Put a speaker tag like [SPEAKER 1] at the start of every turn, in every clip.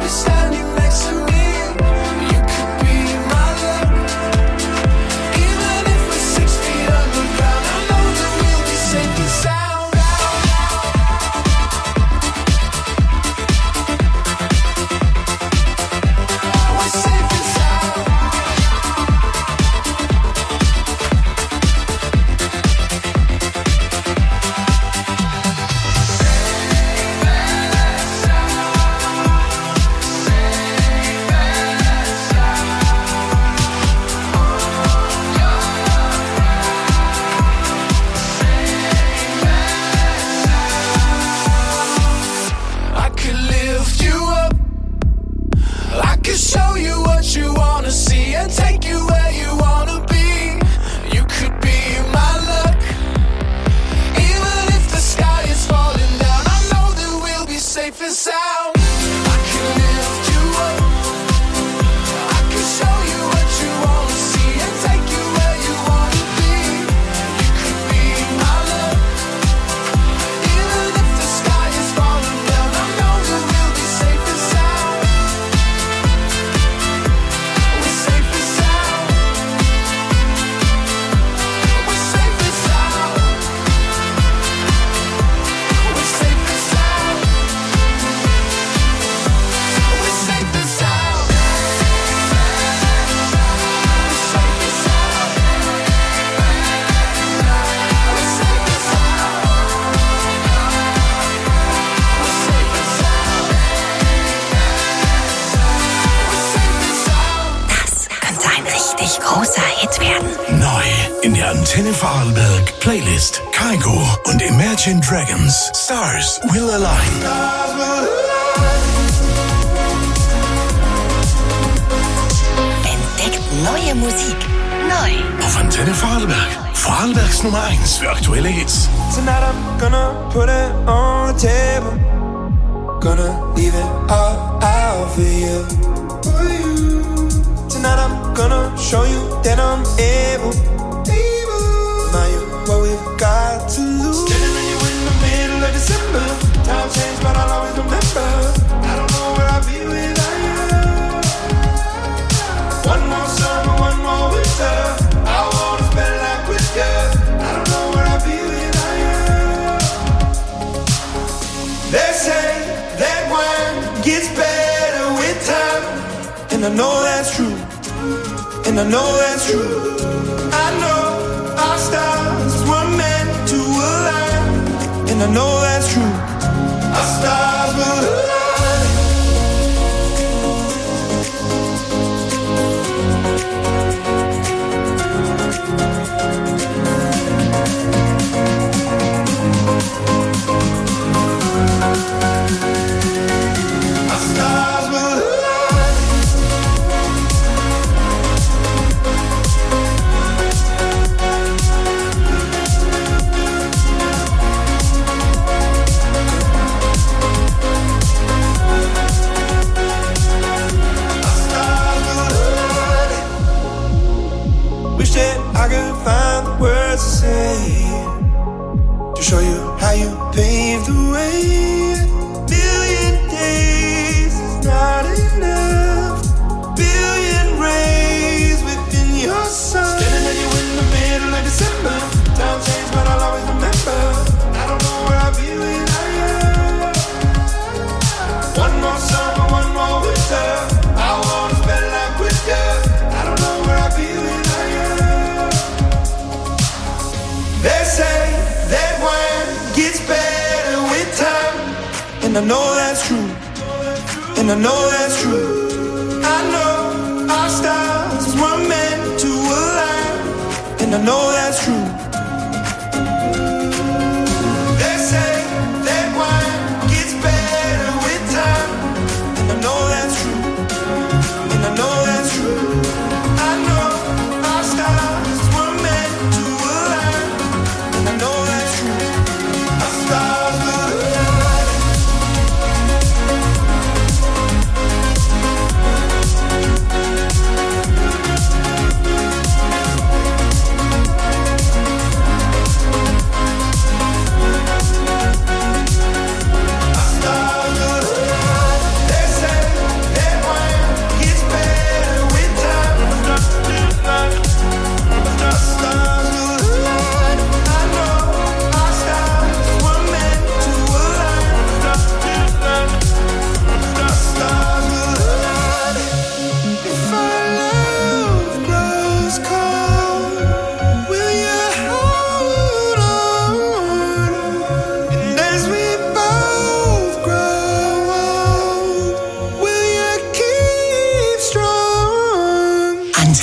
[SPEAKER 1] be standing next to me. You could be my love. Even if we're 6 feet underground, I know that we'll be safe and sound. We're safe and sound. I could lift you up. I could show you what you wanna see and take you where you wanna be. You could be my luck. Even if the sky is falling down, I know that we'll be safe and sound. I could lift you up. I could show you what you wanna see and take you where you wanna be. You could be my luck. Even if the sky is falling down, I know that we'll be safe and sound. We're safe and sound. We're safe and sound. We're safe and sound. We're safe and sound. We're safe and sound. We're safe and sound. We're safe and sound. We're safe and sound.
[SPEAKER 2] Das könnte ein richtig großer Hit werden.
[SPEAKER 3] Neu in der Antenne Vorarlberg Playlist Kaigo und Imagine Dragons Stars Will Align.
[SPEAKER 2] Entdeckt neue Musik. Neu.
[SPEAKER 3] Auf Antenne Vorarlberg. Vorarlbergs Nummer 1 für aktuelle Hits.
[SPEAKER 1] Tonight I'm gonna put it on the table. Gonna leave it all out for you. Tonight I'm gonna show you that I'm able. Now you what we've got to lose. Standing with you in the middle of December. Time changed, but I'll always remember. I don't know where I'll be without you. One more summer, one more winter. I wanna spend life with you. I don't know where I'll be without you. They say that wine gets better with time, and I know that's true. And I know that's true. I know our stars were meant to align, and I know that's true. Our stars will align. Our stars will align. Wish that I could find the words to say to show you how you paved the way. Billion days is not enough. Billion rays within your sun. Standing with you in the middle of December. Time changed, but I'll always remember. I don't know where I'll be without you. One more summer, one more winter. I wanna spend life with you. I don't know where I'll be without you. They say that wine gets better with time, and I know that's true. And I know that's true. I know our stars were meant to align, and I know that's true. They say that wine gets better with time, and I know that's true. And I know that's true. I know our stars were meant to align, and I know that's true. Our stars will align.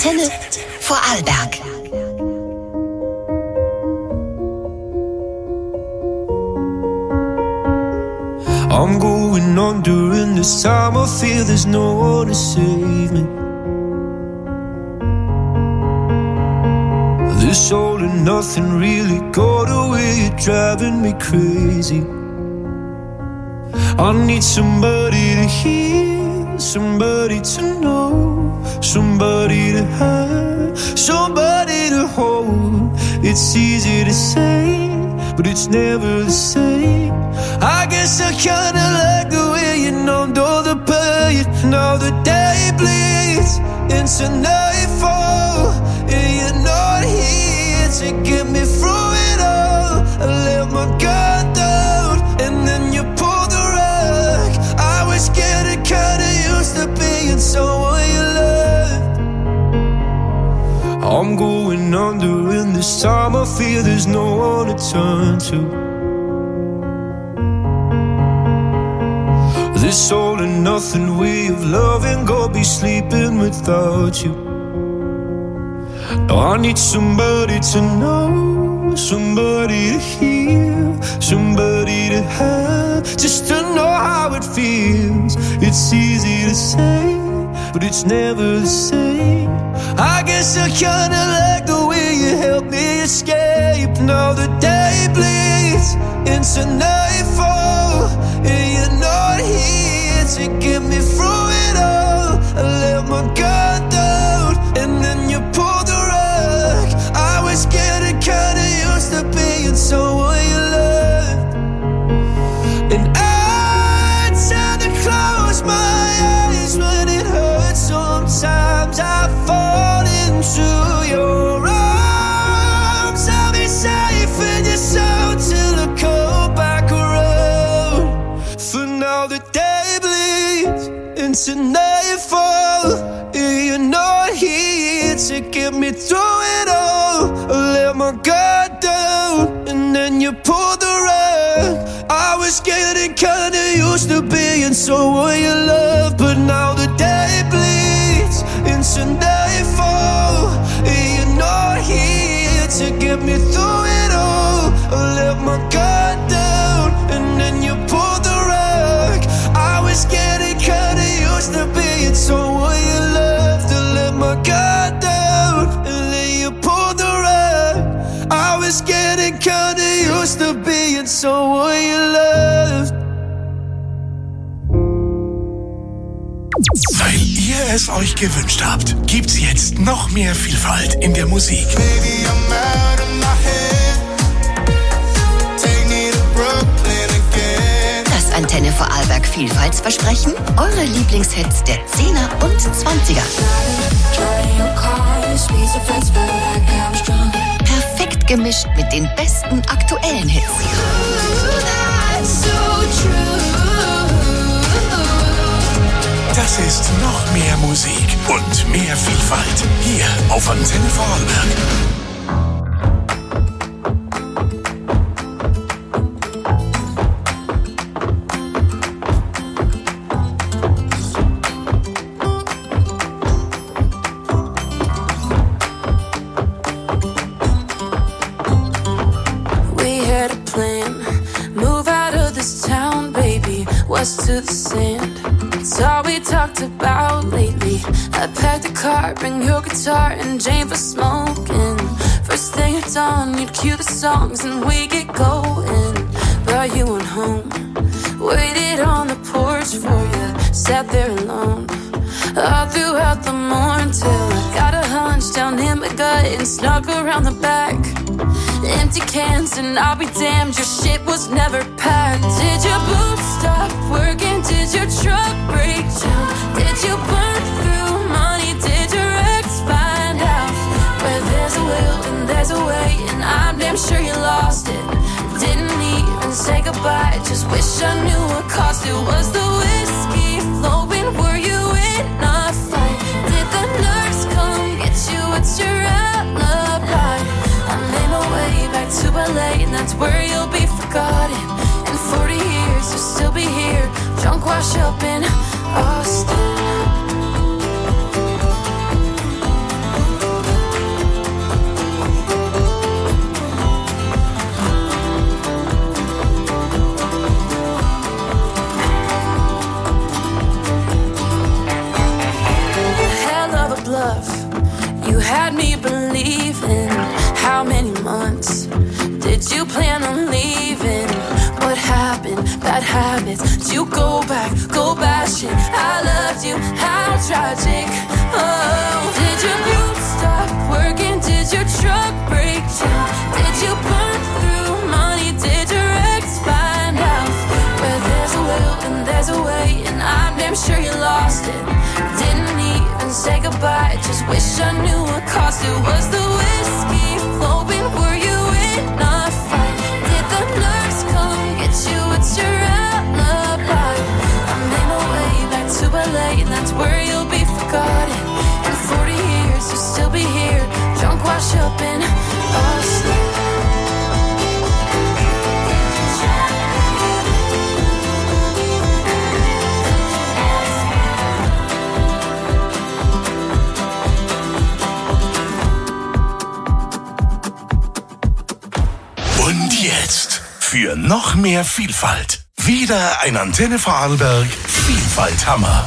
[SPEAKER 2] Antenne Vorarlberg.
[SPEAKER 4] I'm going under, and this time I feel there's no one to save me. This all and nothing really got away, driving me crazy. I need somebody to hear, somebody to know, somebody to have, somebody to hold. It's easy to say, but it's never the same. I guess I kinda like the way you numbed all the pain. Now the day bleeds into nightfall, and you're not here to get me through it all. I let my guard down, and then you pulled the rug. I was getting kinda used to being someone you loved. I'm going under, and this time I feel there's no one to turn to. This all and nothing way of loving, go be sleeping without you. Now I need somebody to know, somebody to hear, somebody to have, just to know how it feels. It's easy to say, but it's never the same. I guess I kinda like the way you help me escape. Now the day bleeds into nightfall, and you're not here to get me through it all. I let my guard down, and then you pulled the rug. I was getting kinda used to being someone you loved, and I tend to close my eyes when it hurts. Sometimes I fall into your arms. I'll be safe in your soul till I come back around. For now the day bleeds into nightfall, and you're not here to get me through it all. I let my guard down, and then you pulled the rug. I was getting kinda used to being someone you love, but now the day bleeds into nightfall, and you're not here to get me through it all. I let my guard down, and then you pulled the rug. I was getting kinda used to being someone you loved. I let my guard down, and then you pulled the rug. I was getting kinda used to being someone you loved.
[SPEAKER 3] Weil ihr es euch gewünscht habt, gibt's jetzt noch mehr Vielfalt in der Musik.
[SPEAKER 1] Baby, I'm out of my head. Take me to Brooklyn again.
[SPEAKER 2] Das Antenne Vorarlberg Vielfaltsversprechen, eure Lieblingshits der 10er und 20er. Perfekt gemischt mit den besten aktuellen Hits.
[SPEAKER 3] Das ist noch mehr Musik und mehr Vielfalt hier auf Antenne Vorarlberg.
[SPEAKER 5] To the sand, it's all we talked about lately. I packed a car, bring your guitar and Jane for smoking. First thing at dawn, you'd cue the songs and we get going. But you went home, waited on the porch for you, sat there alone all throughout the morning till I got a hunch down in my gut and snuck around the back. Empty cans and I'll be damned, your shit was never packed. Did your boots stop working? Did your truck break down? Did you burn through money? Did your ex find out? Where there's a will and there's a way, and I'm damn sure you lost it. Didn't even say goodbye, just wish I knew what cost it. Was the whiskey flowing? Were you in a fight? Did the nurse come get you? What's your alibi? I made my way back to LA, and that's where you'll be forgotten. In 40 years, you'll still be here, drunk, wash up in Austin. you plan on leaving? What happened? Bad habits. Did you go back? Go bash it. I loved you. How tragic. Oh, did your boot stop working? Did your truck break down? Did you burn through money? Did your ex find out? Where there's a will and there's a way, and I'm damn sure you lost it. Didn't even say goodbye. Just wish I knew what caused it. Was the whiskey flowing? Were you in a fight? Did the nurse come get you? What's your alibi? I made my way back to LA, and that's where you'll be forgotten. In 40 years, you'll still be here, drunk, washed up in Austin.
[SPEAKER 3] Jetzt für noch mehr Vielfalt. Wieder ein Antenne Vorarlberg Vielfalthammer.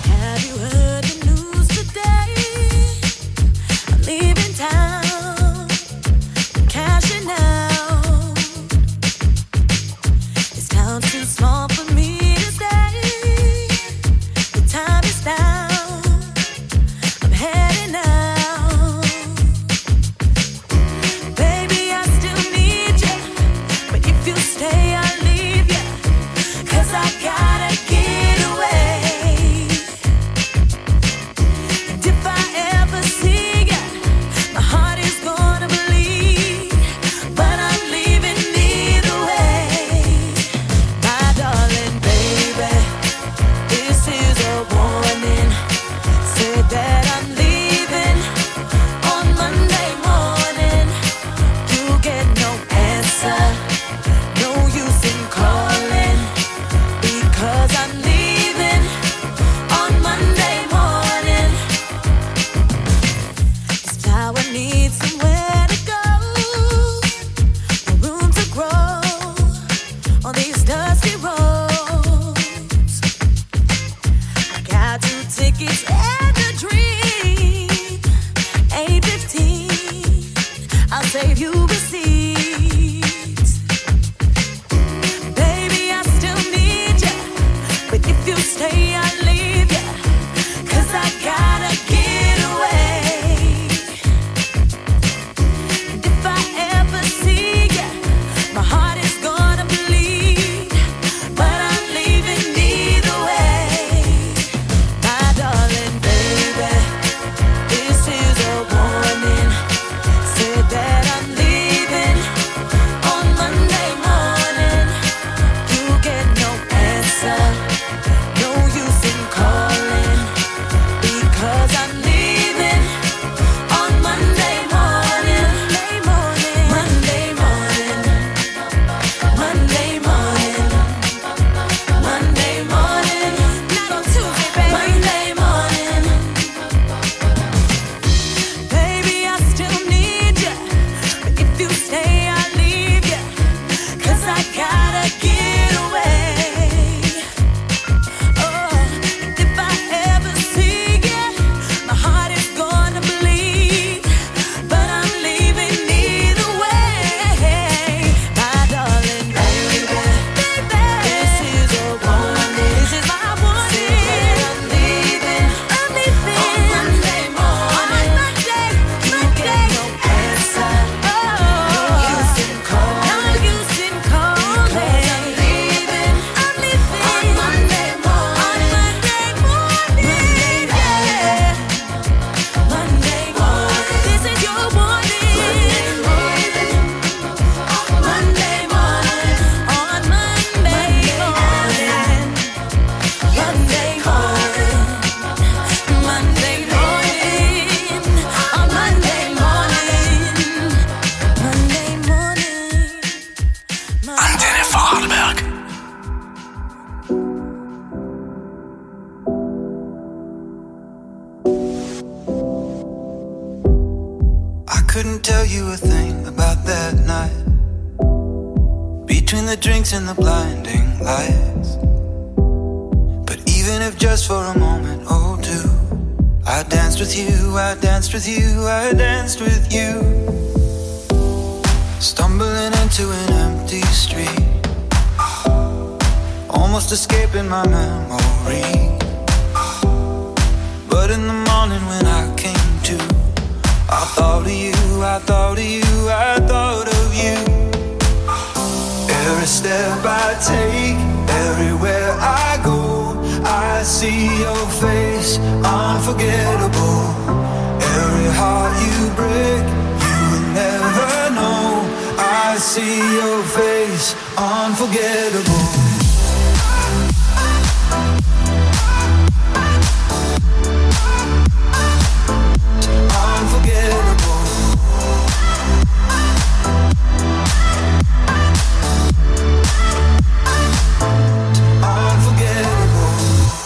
[SPEAKER 6] couldn't tell you a thing about that night. Between the drinks and the blinding lights. But even if just for a moment or two, I danced with you, I danced with you, I danced with you. stumbling into an empty street, almost escaping my memory. But in the morning when I came to, I thought of you, I thought of you, I thought of you. Every step I take, everywhere I go, I see your face, unforgettable. Every heart you break, you will never know. I see your face, unforgettable. Unforgettable. Unforgettable.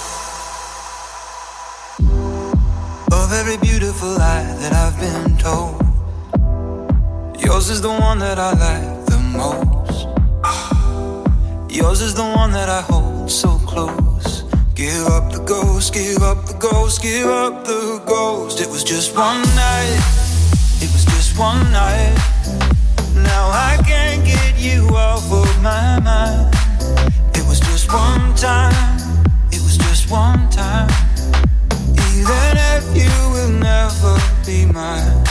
[SPEAKER 6] Of every beautiful lie that I've been told, yours is the one that I like the most. Yours is the one that I hold so close. Give up the ghost, give up the ghost, give up the ghost. It was just one night, it was just one night. Now I can't get you off of my mind. It was just one time, it was just one time. Even if you will never be mine.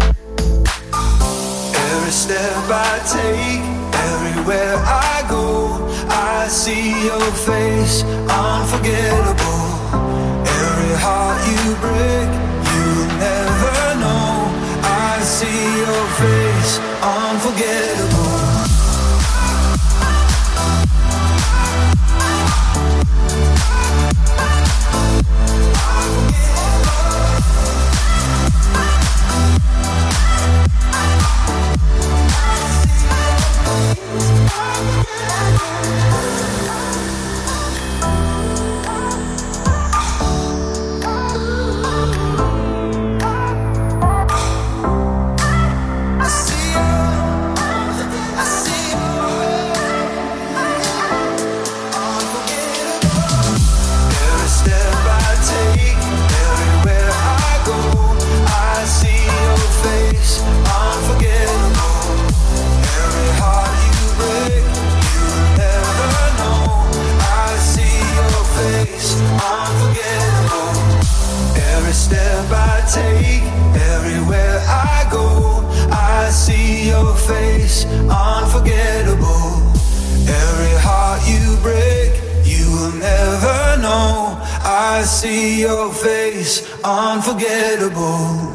[SPEAKER 6] Every step I take, everywhere I go, I see your face, unforgettable. Every heart you break, you will never know. I see your face, unforgettable. Take everywhere I go, I see your face, unforgettable. Every heart you break, you will never know. I see your face, unforgettable.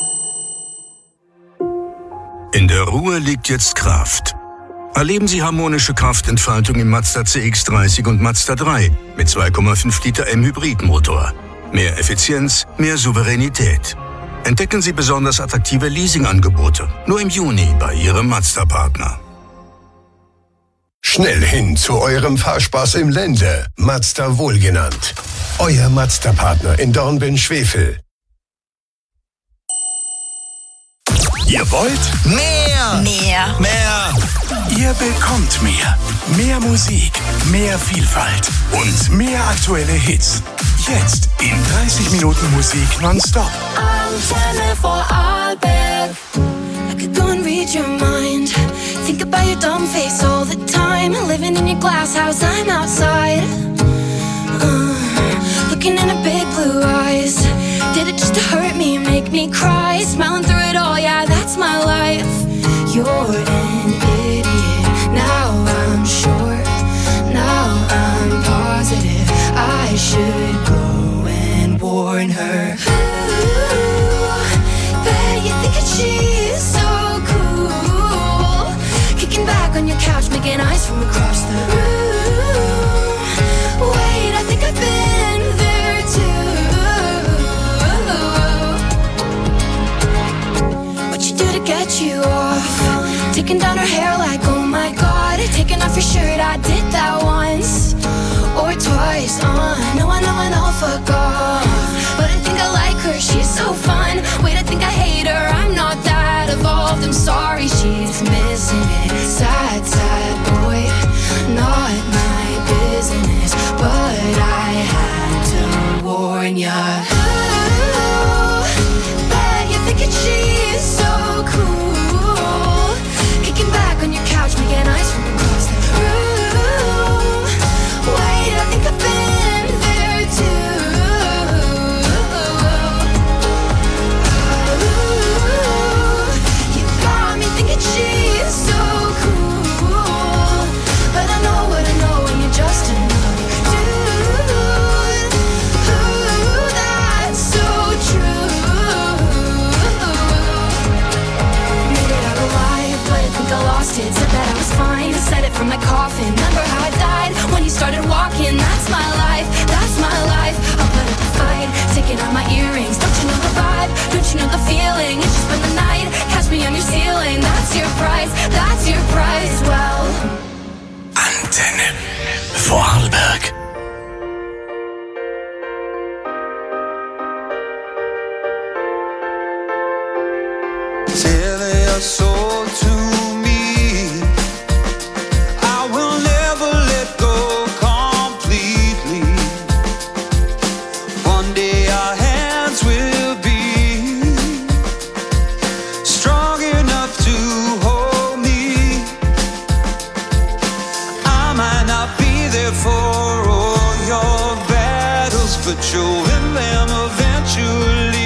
[SPEAKER 3] In der Ruhe liegt jetzt Kraft. Erleben Sie harmonische Kraftentfaltung im Mazda CX-30 und Mazda 3 mit 2,5 Liter M-Hybridmotor. Mehr Effizienz, mehr Souveränität. Entdecken Sie besonders attraktive Leasingangebote. Nur im Juni bei Ihrem Mazda-Partner.
[SPEAKER 7] Schnell hin zu eurem Fahrspaß im Ländle. Mazda wohlgenannt. Euer Mazda-Partner in Dornbirn-Schwefel.
[SPEAKER 3] Ihr wollt mehr?
[SPEAKER 2] Mehr.
[SPEAKER 3] Mehr. Ihr bekommt mehr. Mehr Musik, mehr Vielfalt und mehr aktuelle Hits. Jetzt in 30 Minuten Musik nonstop.
[SPEAKER 5] Antenne Vorarlberg. I could go and read your mind. Think about your dumb face all the time. Living in your glass house, I'm outside. Looking in her big blue eyes. Did it just to hurt me, make me cry? Smiling through it all, yeah, that's my life. You're an idiot. Now I'm sure. Now I'm positive. I should go and warn her. Ooh, bet you think that she's so cool. Kicking back on your couch, making eyes from across the room. Wait, I think I've been there too. What you do to get you off? Taking down her hair like, oh my God. Taking off your shirt, I did that once or twice. No, I know, fuck off. But I think I like her, she's so fun. Wait, I think I hate her, I'm not that evolved. I'm sorry, she's missing it. Sad, sad boy, not my business. But I had to warn ya. Ooh, bet you're thinking she's so cool. kicking back on your couch, making eyes from across the room. Wait, I think I've been there too. You got me thinking she's so cool, but I know what I know when you're just another dude. That's so true. Made it out alive, but I think I lost it. Said that I was fine, I said it from my coffin. Remember how I died when you started walking? That's my life, that's my life. I'll put up a fight, taking out my earrings. Don't you know the vibe? Don't you know the feeling? It's just spend the night, catch me on your ceiling. That's your price, that's your price. Well,
[SPEAKER 1] Antenne Vorarlberg.
[SPEAKER 6] Sell your soul to me. I will never let go completely. One day our hands will be strong enough to hold me. I might not be there for all your battles, but you'll win them eventually.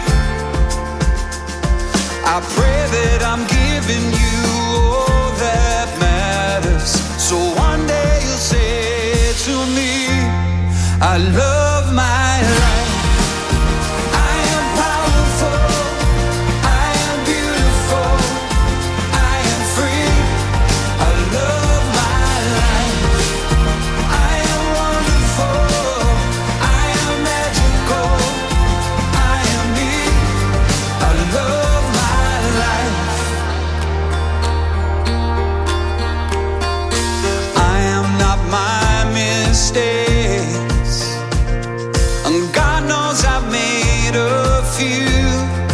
[SPEAKER 6] I pray that I'm giving you all that matters, so one day you'll say to me, I love my life. I am powerful, I am beautiful, I am free. I love my life. I am wonderful, I am magical, I am me. I love my life. I am not my mistakes, and God knows I've made a few.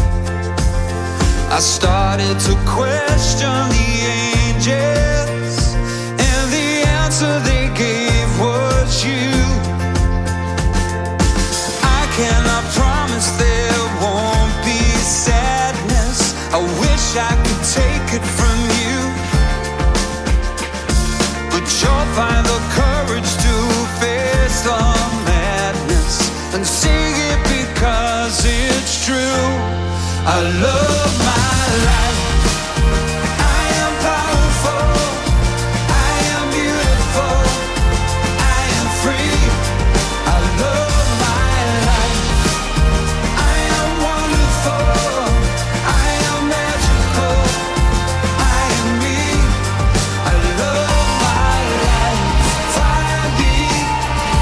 [SPEAKER 6] I started to question the angels, and the answer they gave was you. I cannot promise there won't be sadness. I wish I could take it from you, but you'll find the courage to face the madness and sing it because it's true. I love my life. I am powerful, I am beautiful, I am free. I love my life. I am wonderful, I am magical, I am me. I love my life. Fire beat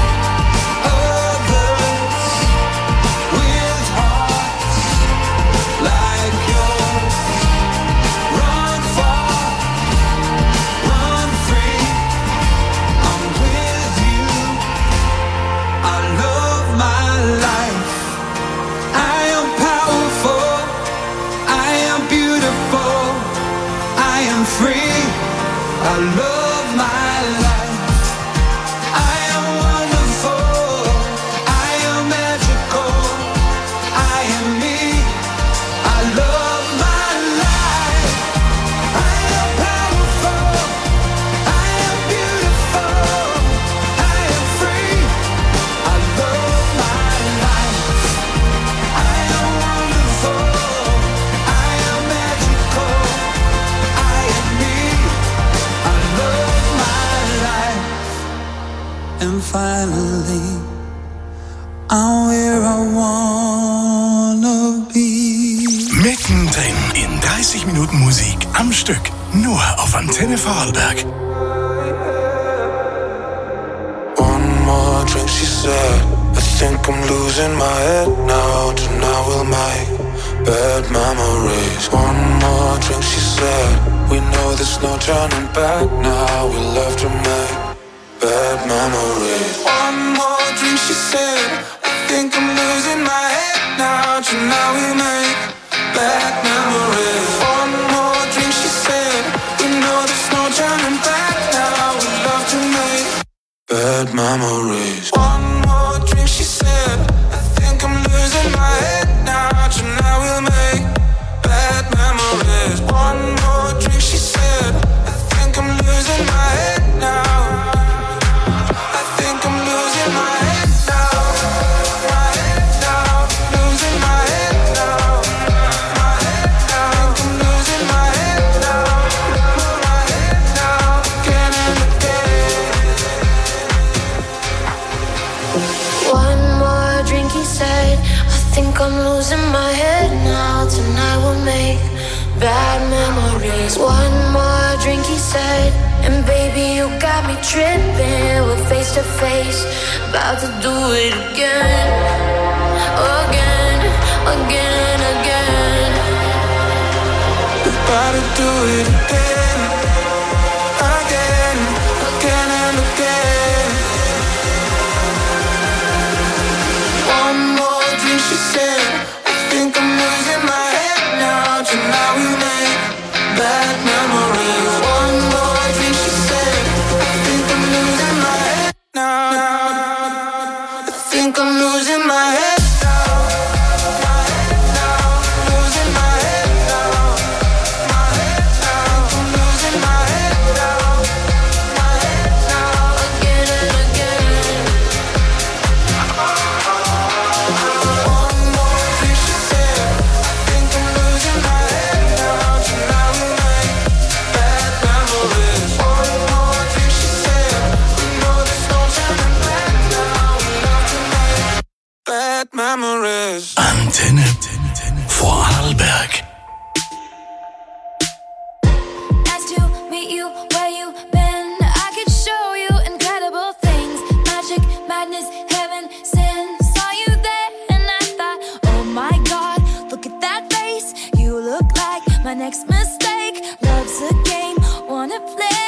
[SPEAKER 6] others with hearts like yours. Run far, run free. I'm with you. I love my life. I am powerful, I am beautiful, I am free. I love my life. I am wonderful, I am magical, I am me. I love my life. I am powerful, I am beautiful, I am free. I love my life. I am wonderful, I am magical, I am me. I love my life. And finally, I'm where I wanna be.
[SPEAKER 1] Mittendrin in 30 Minuten Musik am Stück. Nur auf Antenne Vorarlberg.
[SPEAKER 8] One more drink, she said. I think I'm losing my head now. Tonight we'll make bad memories. One more drink, she said. We know there's no turning back now. We love to make bad memories.
[SPEAKER 6] One more drink, she said. I think I'm losing my head now. Tonight we make bad memories. One more drink, she said. We know there's no turning back now. We love to make
[SPEAKER 8] bad memories.
[SPEAKER 6] one more drink, she said. I think I'm losing my head now. Tonight we'll make bad memories. One more drink, she said.
[SPEAKER 9] think I'm losing my head now. Tonight we'll make bad memories. One more drink, he said, and baby, you got me tripping. We're face to face, about to do it again. Again, again, again.
[SPEAKER 8] We're about to do it again. Again, again and again. One more drink, she said, I think I'm losing my head now. Tonight we make bad memories. One more drink, she said, I think I'm losing my head now. I think I'm losing my head now. My head now, losing my head now. My head now, I'm losing my head now. My head now, again and again. One more drink, she said, I think I'm losing my head now. Tonight we make bad memories. One more drink, she said, we know there's no turning back now. We love to make bad memories.
[SPEAKER 3] Antenne Vorarlberg.
[SPEAKER 9] Nice to meet you, where you been? I could show you incredible things. Magic, madness, heaven, sin. Saw you there and I thought, oh my God, look at that face. You look like my next mistake. Love's a game, wanna play.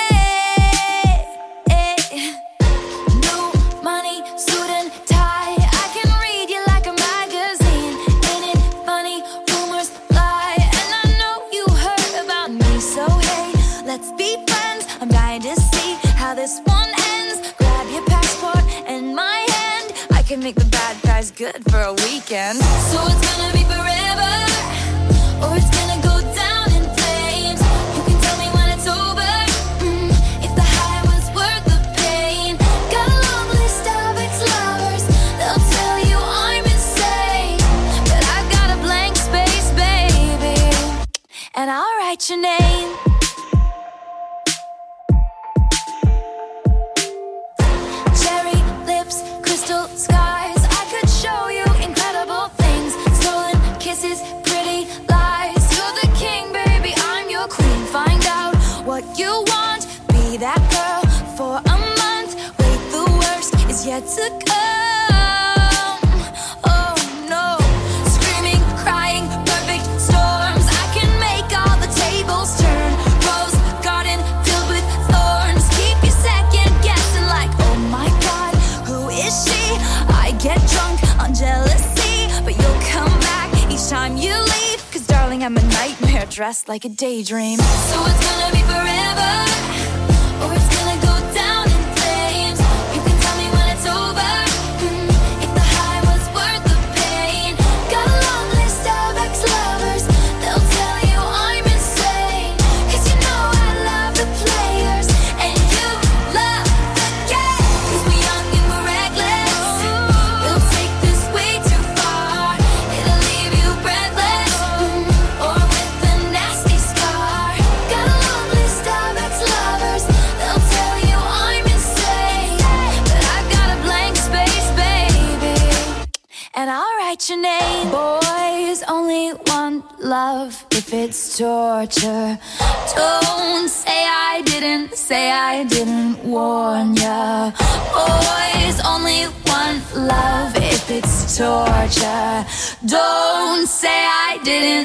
[SPEAKER 9] New money, suit and tie. I can read you like a magazine. Ain't it funny? Rumors fly, and I know you heard about me. So hey, let's be friends. I'm dying to see how this one ends. Grab your passport and my hand. I can make the bad guys good for a weekend. So it's gonna be forever, or it's gonna go down in flames. You can tell me when it's over, if the high was worth the pain. Got a long list of ex-lovers, they'll tell you I'm insane. But I got a blank space, baby, and I'll write your name. Cherry lips, crystal skies. I could show you incredible things. Stolen kisses, pretty lies. You're the king, baby, I'm your queen. Find out what you want. Be that girl for a month. Wait, the worst is yet to come. Oh no. Screaming, crying, perfect storms. I can make all the tables turn. Rose garden filled with thorns. Keep you second guessing like, oh my God, who is she? I get drunk on jealousy, but you'll come back each time you leave. Cause darling, I'm a nightmare dressed like a daydream. So it's gonna be forever, or it's gonna go down in flames. You can tell me when it's over, if the high was worth the pain. Got a long list of ex-lovers, they'll tell you I'm insane. Cause you know I love the players, and you love the game. Cause we're young and we're reckless, we'll take this way too far. It'll leave you breathless, or with a nasty scar. Got a long list of ex-lovers, they'll tell you I'm insane. But I've got a blank space, baby, and I'll write your name. Boys only want love if it's torture. Don't say I didn't warn ya. Boys only want love if it's torture. Don't say I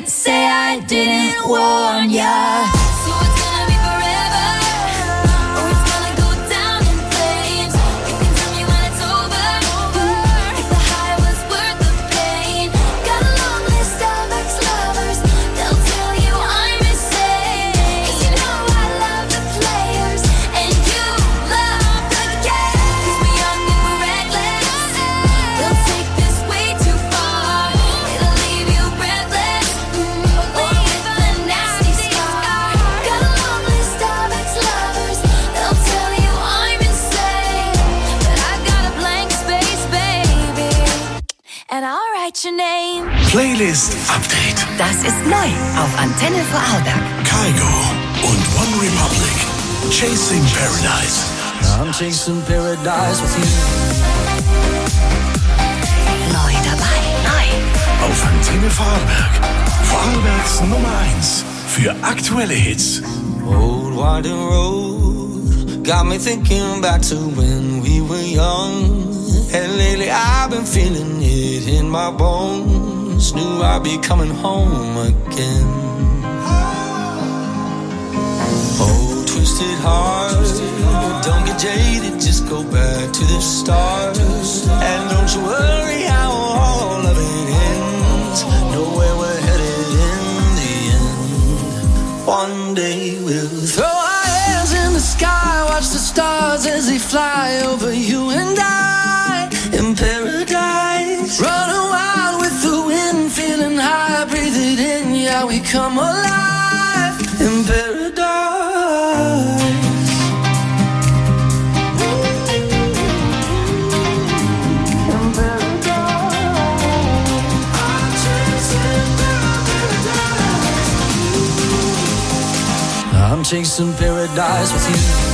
[SPEAKER 9] didn't warn ya. So it's gonna be forever, or it's gonna go down in flames. You can tell me when it's over, if the high was worth the pain. Got a long list of ex-lovers, they'll tell you I'm insane. Cause you know I love the players, and you love the game. Cause we're young and we're reckless, we'll take this way too far. It'll leave you breathless, or with a nasty scar. Got a long list of ex-lovers, they'll tell you I'm insane. But I've got a blank space, baby, and I'll write your name.
[SPEAKER 3] Playlist Update.
[SPEAKER 2] Das ist neu auf Antenne Vorarlberg.
[SPEAKER 3] Kygo und One Republic. Chasing Paradise.
[SPEAKER 10] I'm chasing paradise with you.
[SPEAKER 2] Neu dabei. Neu.
[SPEAKER 10] Vorarlberg. Vorarlbergs Nummer 1 für aktuelle Hits.
[SPEAKER 11] Old winding road got me thinking back to when we were young. And lately I've been feeling it in my bones. Knew I'd be coming home again. Oh, twisted heart, don't get jaded, just go back to the start. And don't you worry how all of it ends. Know where we're headed in the end. One day we'll
[SPEAKER 1] throw our hands in the sky, watch the stars as they fly over you and I. In paradise, running wild with the wind, feeling high, breathe it in, yeah, we come alive. In paradise.
[SPEAKER 11] I'm chasing paradise with you.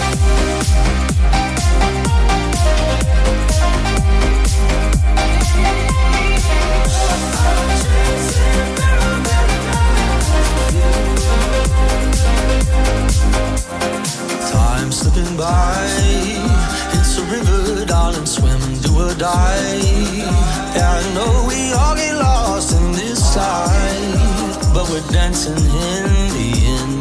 [SPEAKER 11] Time slipping by, it's a river, darling, swim, do or die. Yeah, I know we all get lost in this side, but we're dancing in the end.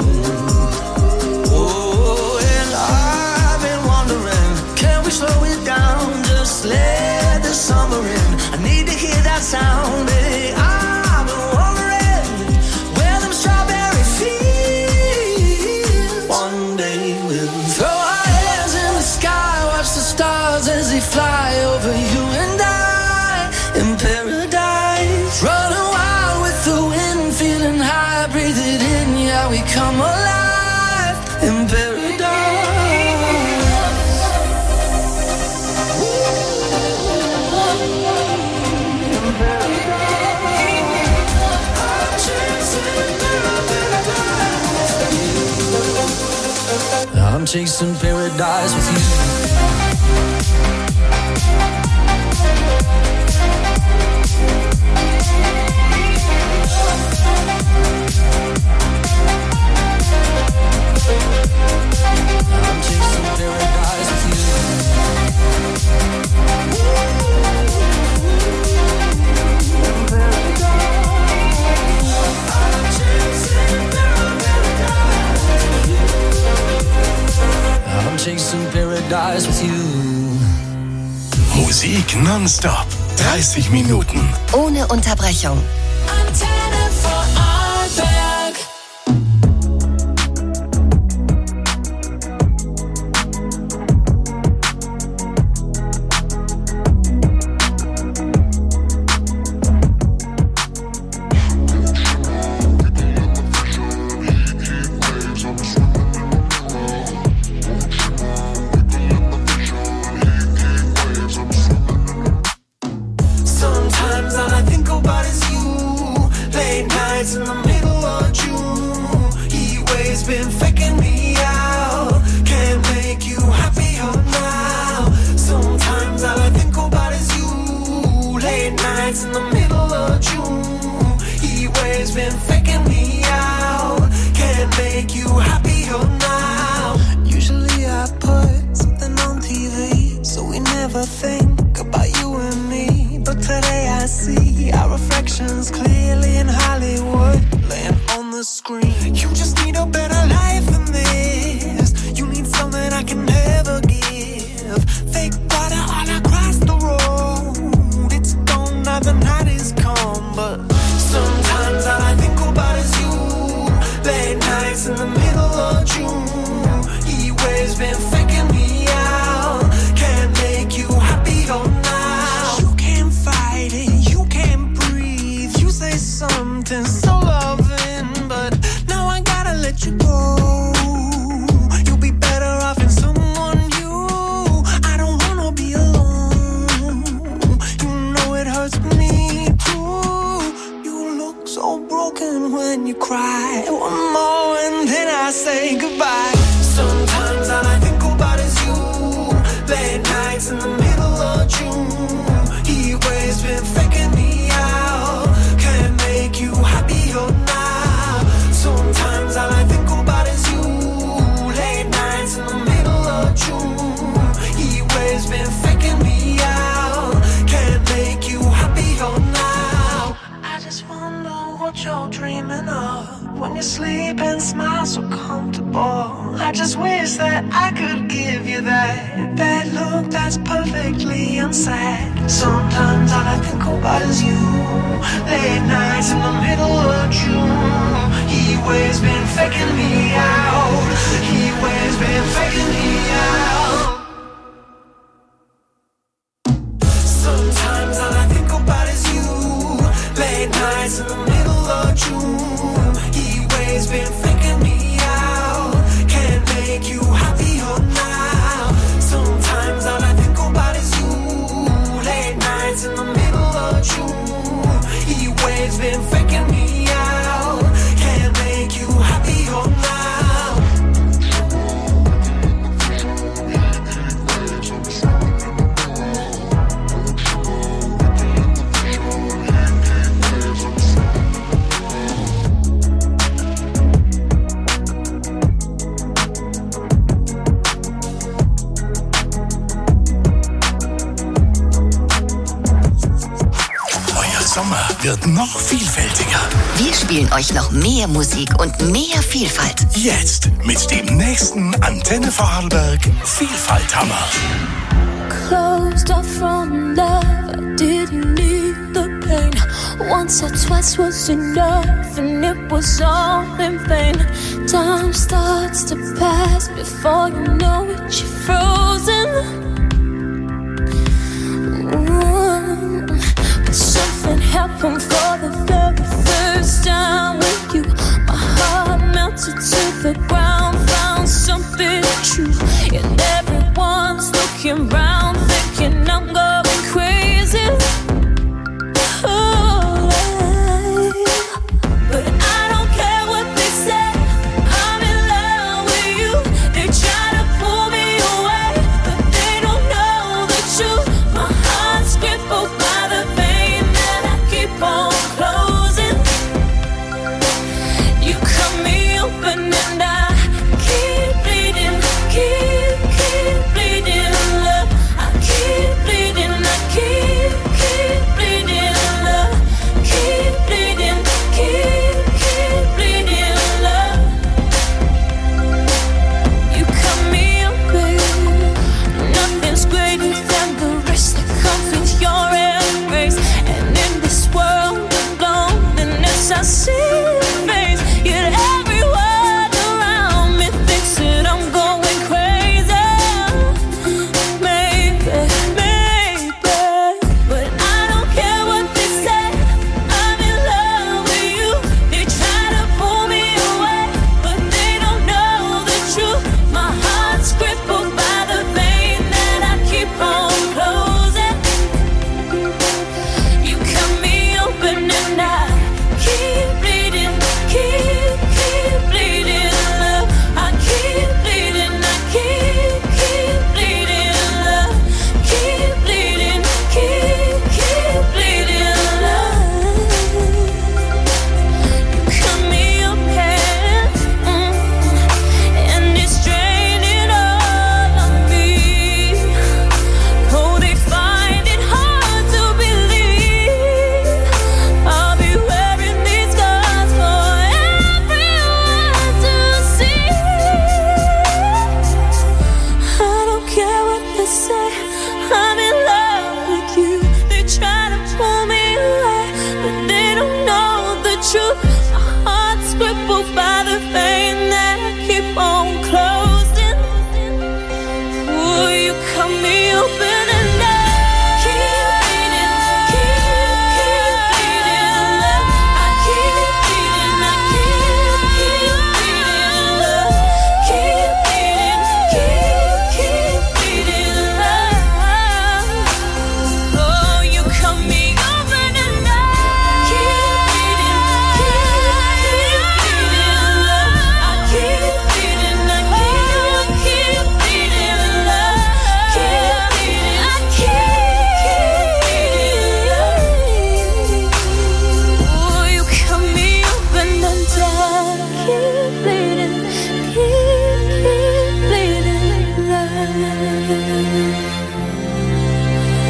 [SPEAKER 11] Oh, and I've been wondering, can we slow it down? Just let the summer in. I need to hear that sound, baby. I've been wondering where them strawberry fields. One day we'll
[SPEAKER 1] throw our hands in the sky, watch the stars as they fly over you and I. In paradise, running wild with the wind, feeling high, breathe it in, yeah, we come alive. In paradise.
[SPEAKER 11] I'm chasing paradise with you. I'm chasing paradise with you. I'm chasing paradise with you.
[SPEAKER 10] Musik nonstop. 30 Minuten.
[SPEAKER 2] Ohne Unterbrechung.
[SPEAKER 1] Antenne Vorarlberg.
[SPEAKER 6] Sometimes all I think about is you. Late nights in the middle of June. Heat waves been faking me out. Can't make you happier now. Sometimes all I think about is you. Late nights in the middle of June. Heat waves been faking me out. Can't make you happier now. Usually I put something on TV, so we never think about you and me. But today I see our reflections clearly in Hollywood, laying on the screen. You just need a better life than this. You need something I can never give. Fake water all across the road. It's gone now, the night is come. But sometimes all I think about is you. Late nights in the middle of June. Heat waves been faking me out. Can't make you happier now. You can't fight it, you can't breathe. You say something so loving, but now I gotta let you go. You'll be better off in someone new. I don't wanna be alone. You know it hurts me too. You look so broken when you cry. One more and then I say goodbye. Sometimes all I think about is you. Late nights in the middle of June. Heat waves been faking me out. Can't
[SPEAKER 1] coming up. When you sleep and smile so comfortable, I just wish that I could give you that look that's perfectly unsaid. Sometimes all I think about is you. Late nights in the middle of June. He always been faking me out. He always been faking me out. Sometimes all I think about is you. Late nights in the middle of June. He always been faking me out. Can't make you happier now. Sometimes all I think about is you. Late nights in the middle of June. He always been faking me out. Can't make you happier now.
[SPEAKER 10] Sommer wird noch vielfältiger.
[SPEAKER 2] Wir spielen euch noch mehr Musik und mehr Vielfalt.
[SPEAKER 10] Jetzt mit dem nächsten Antenne Vorarlberg Vielfalthammer.
[SPEAKER 5] Closed off from love, I didn't need the pain. Once or twice was enough, and it was all in vain. Time starts to pass before you know it, you're frozen. Something happened for the very first time with you. My heart melted to the ground, found something true. And everyone's looking round, thinking I'm going crazy. Oh, but I don't care what they say. I'm in love with you. They try to pull me away, but they don't know the truth. My heart's crippled by the pain that I keep on closing. You cut me open and I keep bleeding, keep bleeding, love. I keep bleeding, I keep bleeding, love. Keep bleeding, keep bleeding, love. You cut me open. Nothing's greater than the rest that comes with your embrace. And in this world of loneliness, I see your face. Yet everyone around me thinks that I'm going crazy. Maybe, but I don't care what they say. I'm in love with you. They try to pull me away, but they don't know the truth. My heart's crippled by the pain that I keep on closing. You cut me open and I keep bleeding, keep bleeding, love. I keep bleeding, I keep bleeding, love. Keep bleeding, keep bleeding, love. You cut me open, and it's draining all of me. Oh, they find it hard to believe I'll be wearing these scars for everyone to see. I don't care what they say. I'm in love with you. They try to pull me away, but they don't know the truth. My heart's crippled by the pain that I keep on closing. Will you cut me open and I keep bleeding, love. I keep bleeding, I keep bleeding, love. Keep bleeding, love. Oh, you cut me open and I keep bleeding, love. I keep bleeding, I keep bleeding, love. Keep bleeding, I keep bleeding. Oh, you cut me open and I keep bleeding,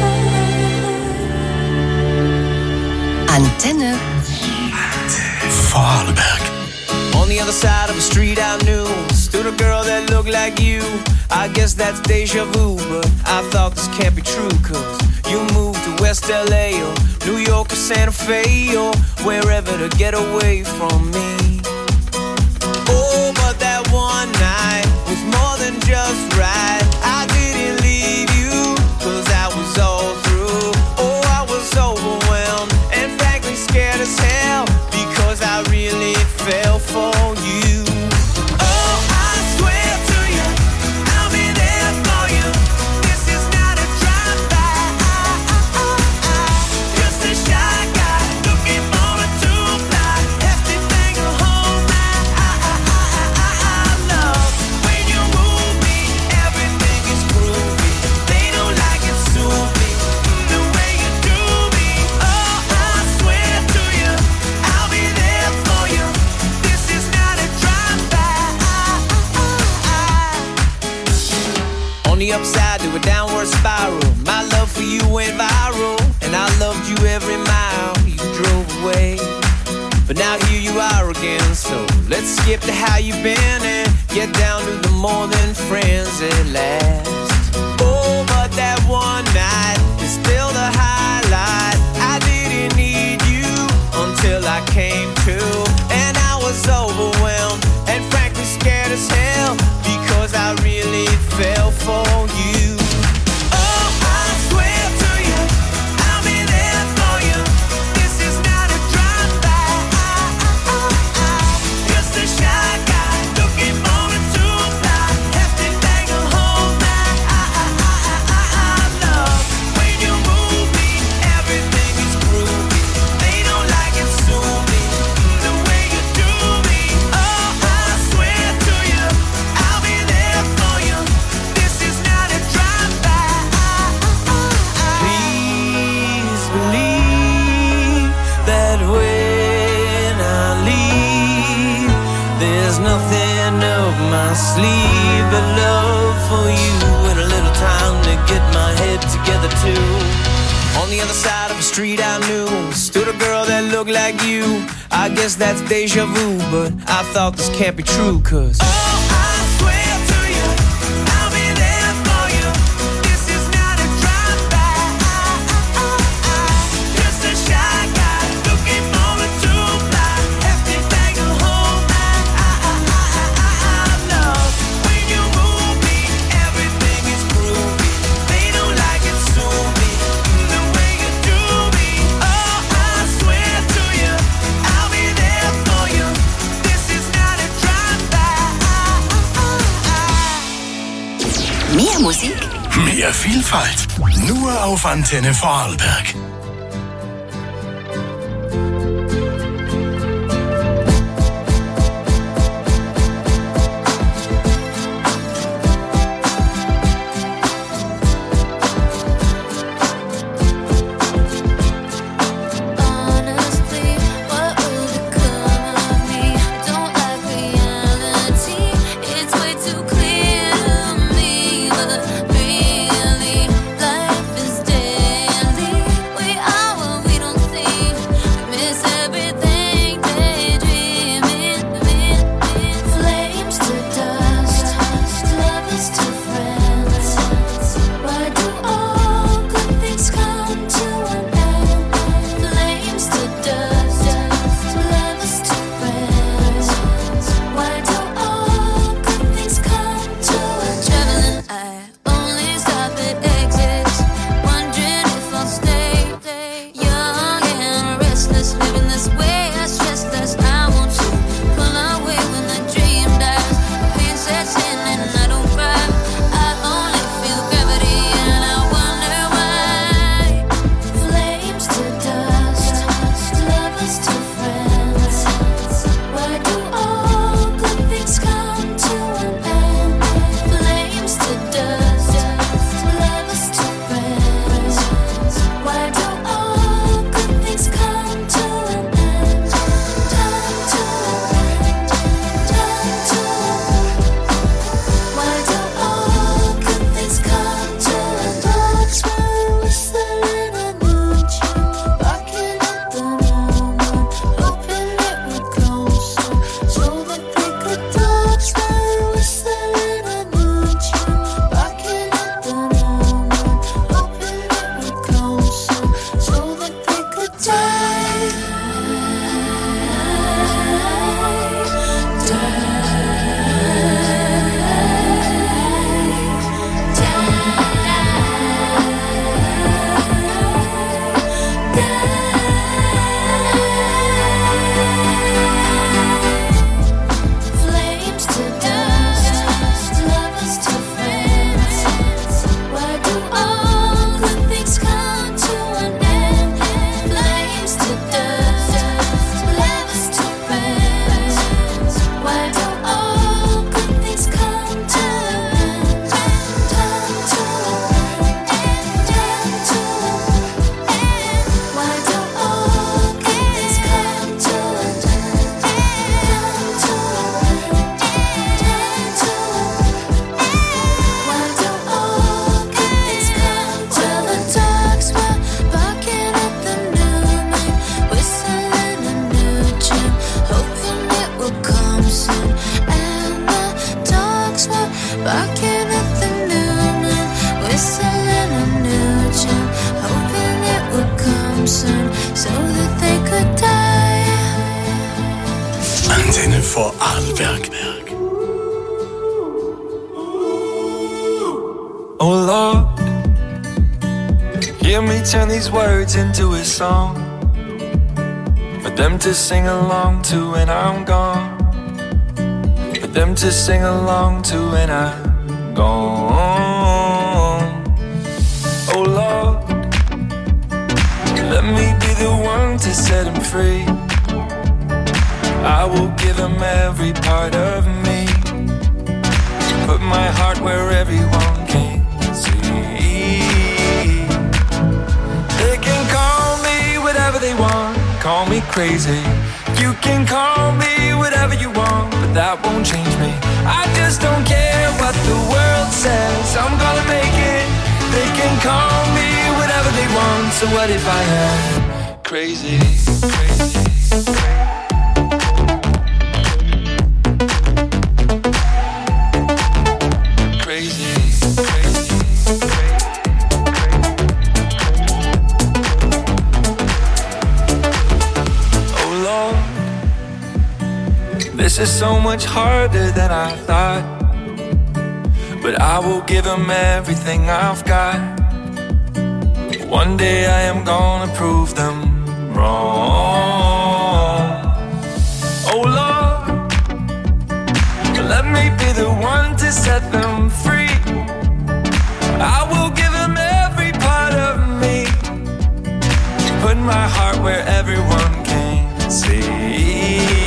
[SPEAKER 2] Antenne
[SPEAKER 10] Vorarlberg.
[SPEAKER 11] On the other side of the street I knew stood a girl that looked like you. I guess that's deja vu, but I thought this can't be true, cause you moved to West LA or New York or Santa Fe or wherever to get away from me. Oh, but that one night was more than just right. I didn't leave you, cause I was all through. Oh, I was overwhelmed and frankly scared as hell, because I really fell for you. Oh, I swear to you, I'll be there for you. This is not a drive-by. Just a shy guy looking for a two-fly. Hefty thing to hold my love. When you move me, everything is groovy. They don't like it, sue me the way you do me. Oh, I swear to you, I'll be there for you. This is not a drive-by. On the upside to a downward spiral, my love for you went viral, and I loved you every mile you drove away. But now here you are again, so let's skip to how you've been and get down to the more than friends at last. Oh, but that one night is still the highlight. I didn't need you until I came to, and I was overwhelmed and frankly scared as hell, because I really fell for you. Oh, I swear to you, I'll be there for you. This is not a drive-by. Just a shy guy looking for a two-fly. Hefty thing to hold my love. When you move me, everything is groovy. They don't like it, sue me the way you do me. Oh, I swear to you, I'll be there for you. This is not a drive-by. Please believe that when I leave, there's nothing up my sleeve but love for you and a little time to get my head together too. On the other side of the street I knew stood a girl that looked like you. I guess that's deja vu, but I thought this can't be true, cause oh, I swear to you, I'll be there for you. This is not a drive-by. Just a shy guy looking for a two-fly. Hefty thing to hold my love. When you move me, everything is groovy. They don't like it, sue me the way you do me. Oh, I swear to you, I'll be there for you. This is not a drive-by.
[SPEAKER 2] Mehr Musik,
[SPEAKER 10] Mehr Vielfalt. Nur auf Antenne Vorarlberg.
[SPEAKER 9] Honestly, what will become of me? Don't like reality. It's way too clear to me, but really, life is daily. We
[SPEAKER 10] Vorarlberg.
[SPEAKER 11] Oh Lord, hear me turn these words into a song for them to sing along to when I'm gone, for them to sing along to when I'm gone. Oh Lord, let me be the one to set him free. I will give him every part of me, put my heart where everyone can see. They can call me whatever they want, call me crazy. You can call me whatever you want, but that won't change me. I just don't care what the world says, I'm gonna make it. They can call me whatever they want, so what if I am crazy, crazy? This is so much harder than I thought, but I will give him everything I've got. One day I am gonna prove them wrong. Oh Lord, let me be the one to set them free. I will give him every part of me, put my heart where everyone can see.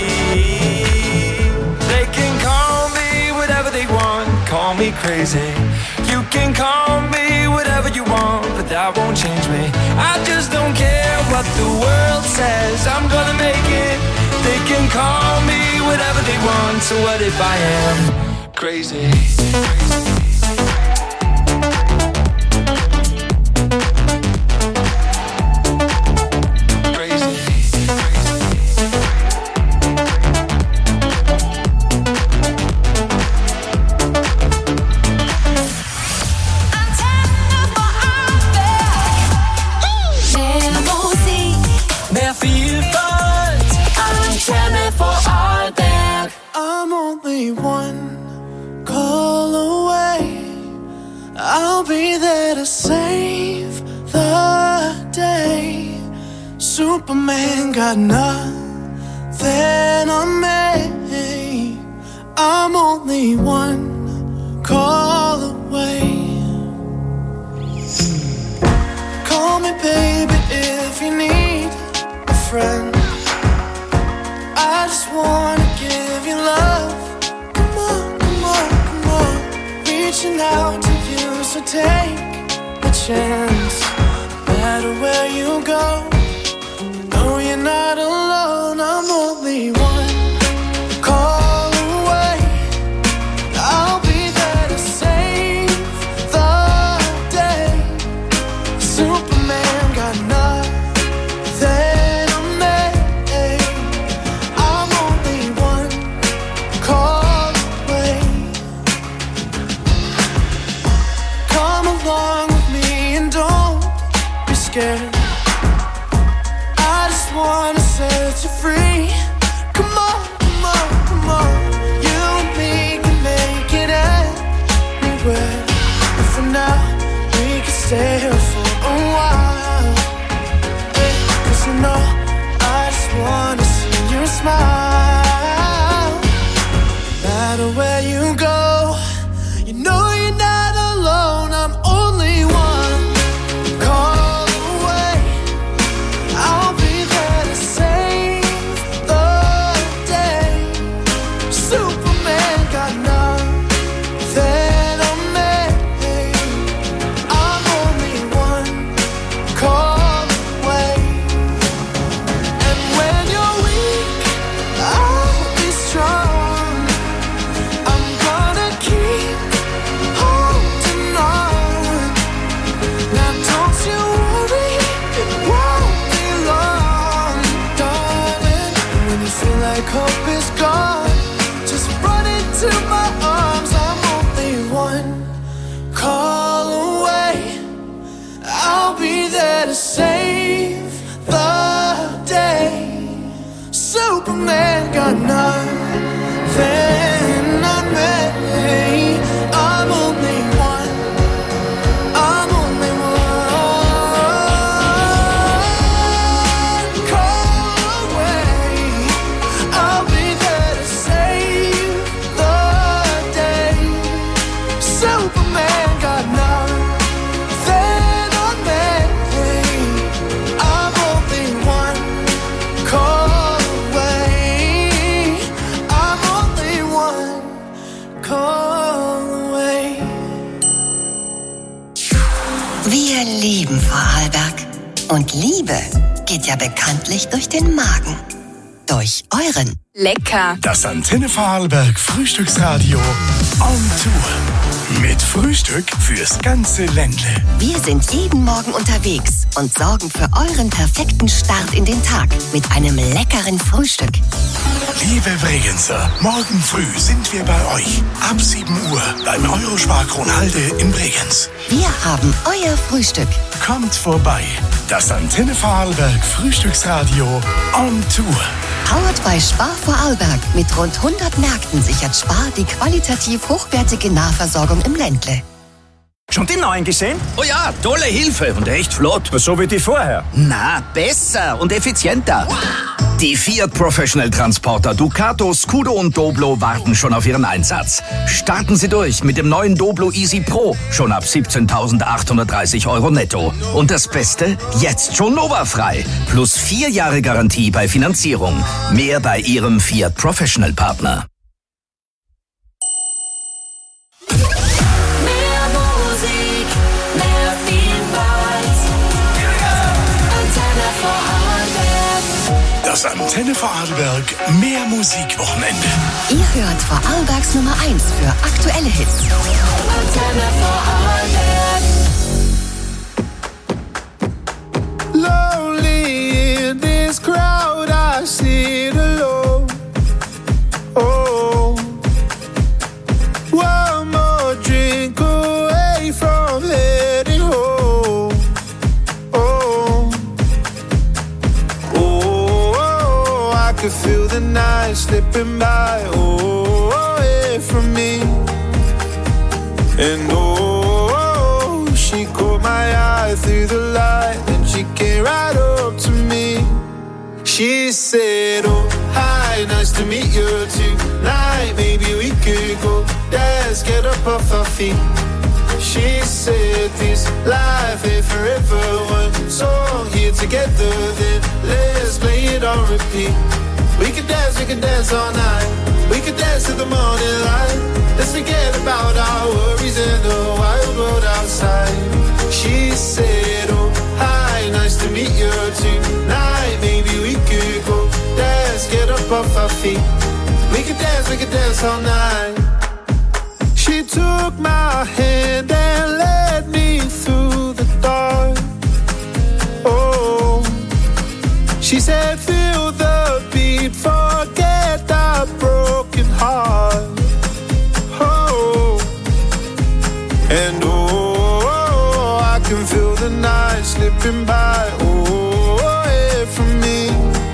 [SPEAKER 11] Call me crazy, you can call me whatever you want, but that won't change me. I just don't care what the world says, I'm gonna make it. They can call me whatever they want, so what if I am crazy?
[SPEAKER 1] I'm only one call away. I'll be there to save the day. Superman got nothing on me. I'm only one call away. Call me baby if you need a friend. I just wanna give you love. Come on, come on, come on. Reaching out to you, so take a chance. No matter where you go, you know you're not alone. I'm only one call away. I'll be there to save the day. Superman got nothing. I just wanna set you free. Come on, come on, come on. You and me can make it anywhere. But for now, we can stay here for a while. Hey, 'cause you know, I just wanna see you smile. No matter where you go, you know you're not alone. I'm only one call away. I'll be there to save the day. Superman got nothing on me. I'm only one call away. And when you're weak, I'll be strong. I'm gonna keep holding on. Now don't you worry, it won't be long, darling. And when you feel like hope is gone, just run into my arms. I'm only one call away. I'll be there to save the day. Superman got nothing
[SPEAKER 2] ja bekanntlich durch den Magen. Durch euren.
[SPEAKER 5] Lecker.
[SPEAKER 10] Das Antenne Vorarlberg Frühstücksradio on Tour. Mit Frühstück fürs ganze Ländle.
[SPEAKER 2] Wir sind jeden Morgen unterwegs und sorgen für euren perfekten Start in den Tag mit einem leckeren Frühstück.
[SPEAKER 10] Liebe Bregenzer, morgen früh sind wir bei euch. Ab 7 Uhr beim Eurospar-Kronhalde in Bregenz.
[SPEAKER 2] Wir haben euer Frühstück.
[SPEAKER 10] Kommt vorbei. Das Antenne Vorarlberg Frühstücksradio on Tour.
[SPEAKER 2] Powered by Spar Vorarlberg. Mit rund 100 Märkten sichert Spar die qualitativ hochwertige Nahversorgung im Ländle.
[SPEAKER 12] Schon den neuen gesehen?
[SPEAKER 13] Oh ja, tolle Hilfe und echt flott.
[SPEAKER 12] So wie die vorher.
[SPEAKER 13] Na, besser und effizienter. Wow. Die Fiat Professional Transporter Ducato, Scudo und Doblo warten schon auf ihren Einsatz. Starten Sie durch mit dem neuen Doblo Easy Pro, schon ab 17.830 € netto. Und das Beste, jetzt schon Nova-frei. Plus 4 Jahre Garantie bei Finanzierung. Mehr bei Ihrem Fiat Professional Partner.
[SPEAKER 10] Das Antenne Vorarlberg mehr Musikwochenende.
[SPEAKER 2] Ihr hört Vorarlbergs Nummer 1 für aktuelle Hits.
[SPEAKER 1] Antenne Vorarlberg. Lonely in this crowd, I sit alone. Oh, one more drink away from heading home. I could feel the night slipping by, away from me. And she caught my eye through the light, and she came right up to me. She said, oh, hi, nice to meet you tonight. Maybe we could go dance, get up off our feet. She said this life ain't forever. One song here together, then let's play it on repeat. We could dance all night. We could dance to the morning light. Let's forget about our worries and the wild world outside. She said, oh, hi, nice to meet you tonight. Maybe we could go dance, get up off our feet. We could dance all night. She took my hand and led me through the dark. Oh, she said, feel the beat, forget our broken heart. Oh, and I can feel the night slipping by, away from me.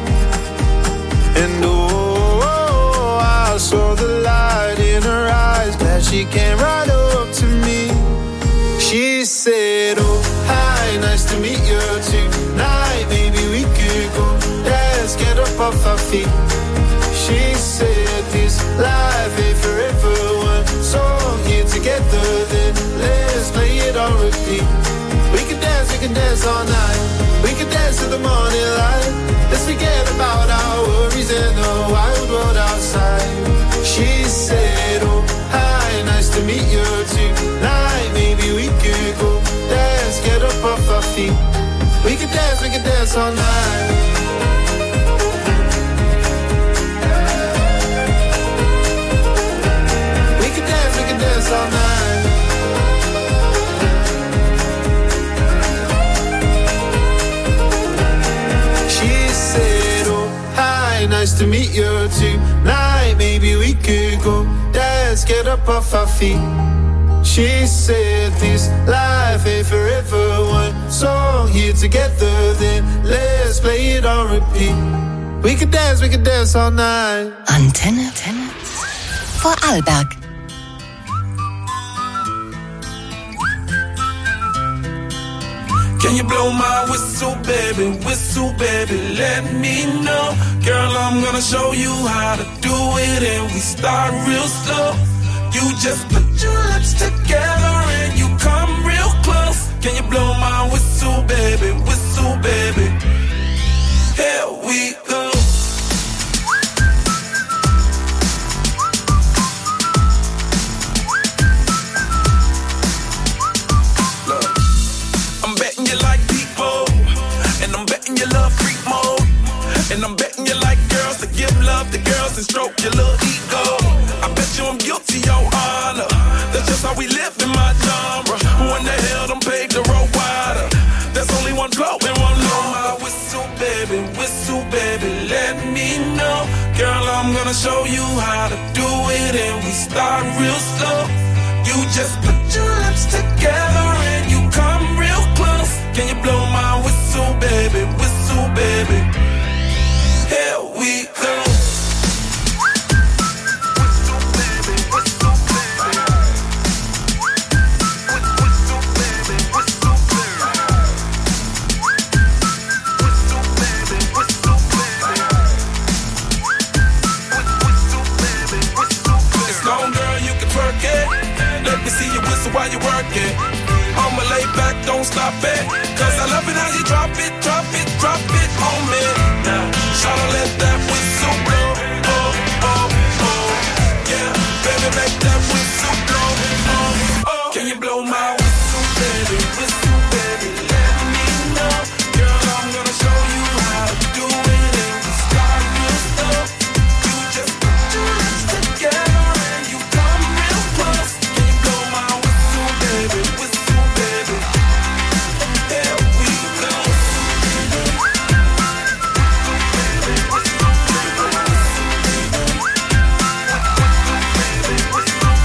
[SPEAKER 1] And I saw the light in her eyes, glad she came right up to me. She said, oh, hi, nice to meet you tonight. Maybe we could go dance, get up off our feet. She said this life ain't forever. One song here together, then let's play it on repeat. We can dance all night. We can dance to the morning light. Let's forget about our worries and the wild world outside. She said, oh, hi, nice to meet you tonight. Maybe we could go dance, get up off our feet. We can dance all night. We can dance all night. She said, oh, hi, nice to meet you tonight. Maybe we could go dance, get up off our feet. She said this life ain't forever. One song here together, then let's play it on repeat. We could dance all night.
[SPEAKER 2] Antenne Vorarlberg.
[SPEAKER 11] Can you blow my whistle, baby, let me know. Girl, I'm gonna show you how to do it, and we start real slow. You just put your lips together and you come real close. Can you blow my whistle, baby, here we go. Look, I'm betting you like people, and I'm betting you love freak
[SPEAKER 14] and you like girls to give love to girls and stroke your little ego. I bet you I'm guilty, your honor. That's just how we live in my genre. Who in the hell done paved the road wider? There's only one blow and one low. My whistle, baby, let me know. Girl, I'm gonna show you how to do it, and we start real slow. You just put your lips together and you come real close. Can you blow my whistle, baby, whistle, baby? Here we go. While you work it, I'ma lay back, don't stop it. Cause I love it how you drop it on me. Now, shawty, let that whistle blow. Oh, oh, oh. Yeah, baby, make that whistle blow. Oh, oh. Can you blow my whistle, baby? Whistle, baby.